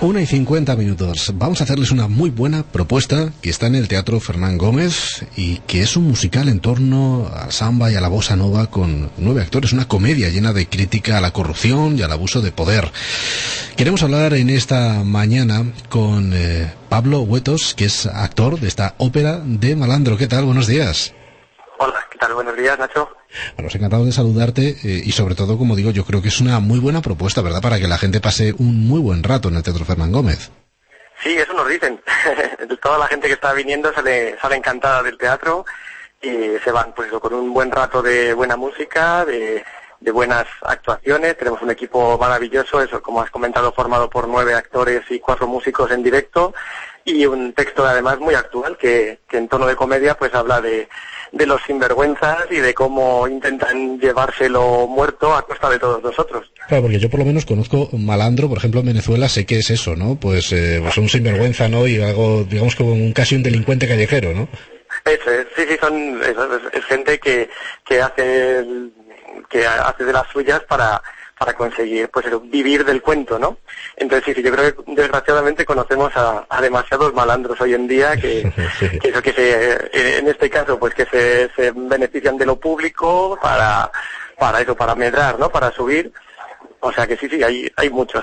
1:50. Vamos a hacerles una muy buena propuesta que está en el Teatro Fernán Gómez y que es un musical en torno al samba y a la bossa nova con 9 actores, una comedia llena de crítica a la corrupción y al abuso de poder. Queremos hablar en esta mañana con Pablo Huetos, que es actor de esta ópera de Malandro. ¿Qué tal? Buenos días. Hola, ¿qué tal? Buenos días, Nacho. Bueno, encantado de saludarte y sobre todo, como digo, yo creo que es una muy buena propuesta, ¿verdad? Para que la gente pase un muy buen rato en el Teatro Fernán Gómez. Sí, eso nos dicen. Toda la gente que está viniendo sale encantada del teatro y se van pues con un buen rato de buena música, de buenas actuaciones. Tenemos un equipo maravilloso, eso como has comentado, formado por 9 actores y 4 músicos en directo y un texto además muy actual que en tono de comedia pues habla de los sinvergüenzas y de cómo intentan llevárselo muerto a costa de todos nosotros. Claro, porque yo por lo menos conozco Malandro, por ejemplo, en Venezuela, sé que es eso, ¿no? Pues un sinvergüenza, ¿no? Y algo, digamos, como casi un delincuente callejero, ¿no? Eso es, sí, es gente que hace de las suyas para conseguir pues vivir del cuento, ¿no? Entonces sí, yo creo que desgraciadamente conocemos a demasiados malandros hoy en día que en este caso pues que se benefician de lo público para medrar, ¿no? Para subir. O sea que sí, hay muchos.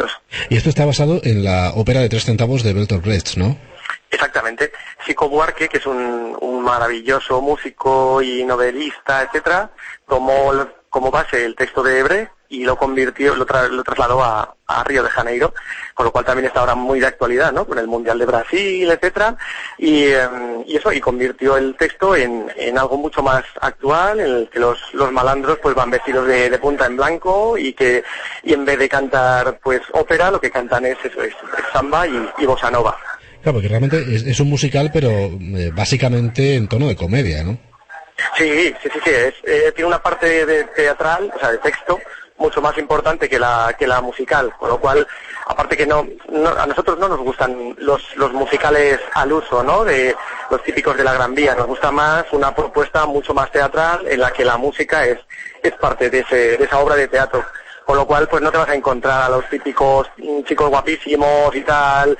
Y esto está basado en la ópera de 3 centavos de Bertolt Brecht, ¿no? Exactamente. Chico Buarque, que es un maravilloso músico y novelista, etcétera, tomó como base el texto de Brecht y lo trasladó a Río de Janeiro, con lo cual también está ahora muy de actualidad, ¿no? Con el Mundial de Brasil, etcétera, y convirtió el texto en algo mucho más actual, en el que los malandros pues van vestidos de punta en blanco y en vez de cantar pues ópera, lo que cantan es samba y bossa nova. Claro, porque realmente es un musical, pero básicamente en tono de comedia, ¿no? Sí, tiene una parte de teatral, o sea, de texto, mucho más importante que la musical, con lo cual, aparte que a nosotros no nos gustan los musicales al uso, ¿no? De los típicos de la Gran Vía, nos gusta más una propuesta mucho más teatral en la que la música es parte de esa obra de teatro. Con lo cual, pues no te vas a encontrar a los típicos chicos guapísimos y tal,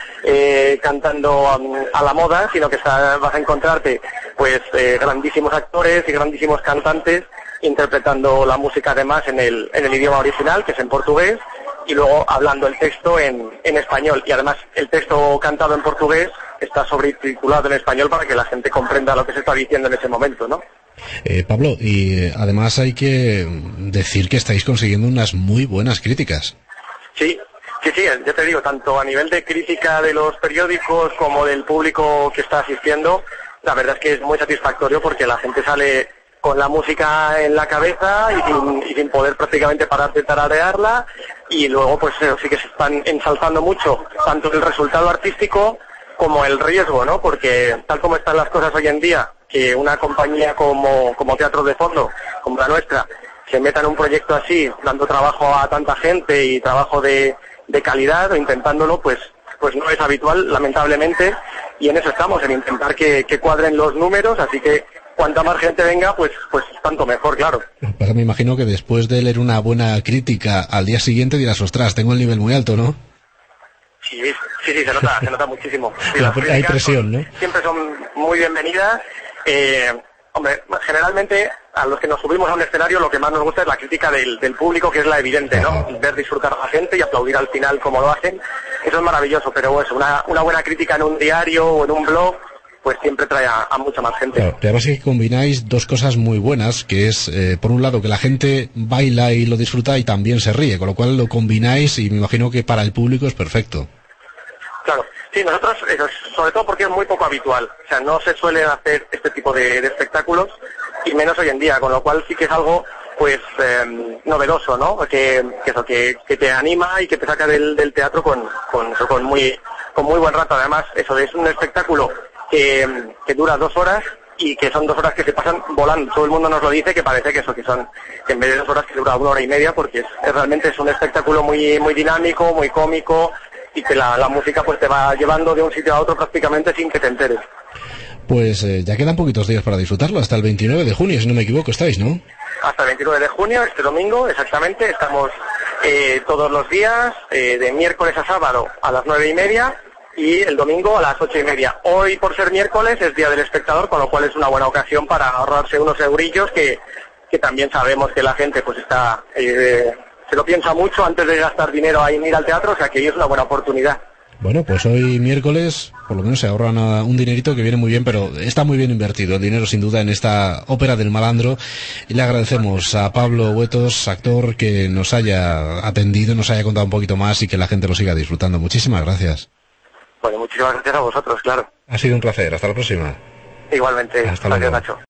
cantando a la moda, sino que vas a encontrarte, pues, grandísimos actores y grandísimos cantantes interpretando la música además en el idioma original, que es en portugués, y luego hablando el texto en español. Y además, el texto cantado en portugués está sobretitulado en español para que la gente comprenda lo que se está diciendo en ese momento, ¿no? Pablo, y además hay que decir que estáis consiguiendo unas muy buenas críticas. Sí, ya te digo, tanto a nivel de crítica de los periódicos como del público que está asistiendo, la verdad es que es muy satisfactorio porque la gente sale con la música en la cabeza y sin poder prácticamente parar de tararearla, y luego pues sí que se están ensalzando mucho tanto el resultado artístico como el riesgo, ¿no? Porque tal como están las cosas hoy en día, que una compañía como Teatro de Fondo, como la nuestra, se meta en un proyecto así, dando trabajo a tanta gente y trabajo de calidad, o intentándolo, pues no es habitual, lamentablemente, y en eso estamos, en intentar que cuadren los números, así que cuanta más gente venga, pues tanto mejor, claro. Pues me imagino que después de leer una buena crítica al día siguiente dirás, ostras, tengo el nivel muy alto, ¿no? Sí, se nota muchísimo. Sí, hay presión, ¿no? Siempre son muy bienvenidas. Hombre, generalmente a los que nos subimos a un escenario lo que más nos gusta es la crítica del público, que es la evidente, ¿no? Ver disfrutar a la gente y aplaudir al final como lo hacen. Eso es maravilloso, pero eso, una buena crítica en un diario o en un blog, pues siempre trae a mucha más gente. Claro, además es que combináis dos cosas muy buenas, que es, por un lado, que la gente baila y lo disfruta y también se ríe, con lo cual lo combináis y me imagino que para el público es perfecto. Claro, sí, nosotros, sobre todo porque es muy poco habitual, o sea, no se suele hacer este tipo de espectáculos, y menos hoy en día, con lo cual sí que es algo, pues, novedoso, ¿no? Que te anima y que te saca del teatro con muy buen rato. Además, eso es un espectáculo que dura 2 horas y que son 2 horas que se pasan volando. Todo el mundo nos lo dice, que parece que en vez de 2 horas que dura 1 hora y media, porque realmente es un espectáculo muy dinámico, muy cómico, y que la música pues te va llevando de un sitio a otro prácticamente sin que te enteres. Pues ya quedan poquitos días para disfrutarlo, hasta el 29 de junio, si no me equivoco, estáis, ¿no? Hasta el 29 de junio, este domingo, exactamente, estamos todos los días, de miércoles a sábado a las 9:30 y el domingo a las 8:30. Hoy, por ser miércoles, es Día del Espectador, con lo cual es una buena ocasión para ahorrarse unos eurillos que también sabemos que la gente pues está se lo piensa mucho antes de gastar dinero en ir al teatro, o sea que hoy es una buena oportunidad. Bueno, pues hoy miércoles por lo menos se ahorran un dinerito que viene muy bien, pero está muy bien invertido el dinero sin duda en esta ópera del Malandro, y le agradecemos a Pablo Huetos, actor, que nos haya atendido, nos haya contado un poquito más y que la gente lo siga disfrutando. Muchísimas gracias. Bueno, muchísimas gracias a vosotros, claro. Ha sido un placer, hasta la próxima. Igualmente, hasta gracias luego. Nacho.